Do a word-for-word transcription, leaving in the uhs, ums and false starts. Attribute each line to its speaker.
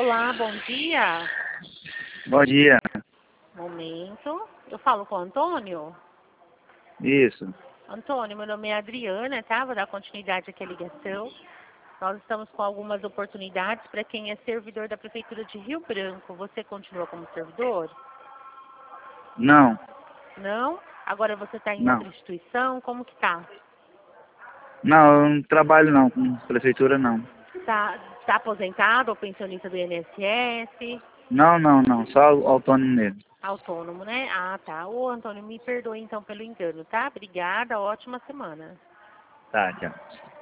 Speaker 1: Olá, bom dia.
Speaker 2: Bom dia.
Speaker 1: Momento. Eu falo com o Antônio?
Speaker 2: Isso.
Speaker 1: Antônio, meu nome é Adriana, tá? Vou dar continuidade aqui à ligação. Nós estamos com algumas oportunidades para quem é servidor da Prefeitura de Rio Branco. Você continua como servidor?
Speaker 2: Não,
Speaker 1: Não? Agora você está em
Speaker 2: não.
Speaker 1: outra instituição? Como que tá?
Speaker 2: Não, eu não trabalho não, com prefeitura não.
Speaker 1: Tá, tá aposentado ou pensionista do I N S S?
Speaker 2: Não, não, não, só autônomo mesmo.
Speaker 1: Autônomo, né? Ah, tá. Ô, Antônio, me perdoe então pelo engano, tá? Obrigada, ótima semana.
Speaker 2: Tá, tchau.